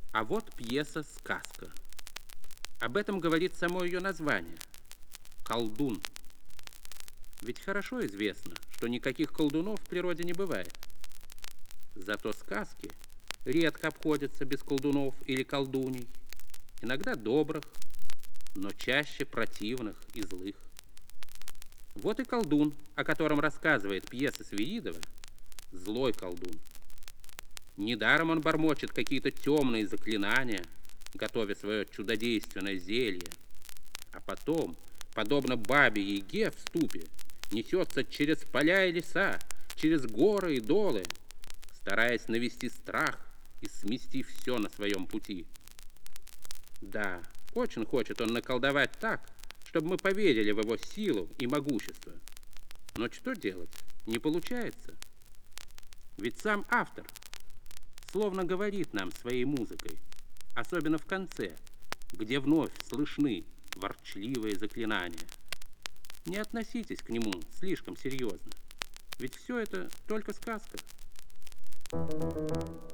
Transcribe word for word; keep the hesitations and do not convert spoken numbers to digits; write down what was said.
А вот пьеса «Сказка». Об этом говорит само ее название – «Колдун». Ведь хорошо известно, что никаких колдунов в природе не бывает. Зато сказки редко обходятся без колдунов или колдуней, иногда добрых, но чаще противных и злых. Вот и колдун, о котором рассказывает пьеса Свиридова, злой колдун. Недаром он бормочет какие-то темные заклинания, готовя свое чудодейственное зелье, а потом, подобно бабе-яге в ступе, несется через поля и леса, через горы и долы, стараясь навести страх и смести все на своем пути. Да, очень хочет он наколдовать так, чтобы мы поверили в его силу и могущество. Но что делать? Не получается. Ведь сам автор словно говорит нам своей музыкой, особенно в конце, где вновь слышны ворчливые заклинания. Не относитесь к нему слишком серьезно, ведь все это только сказка.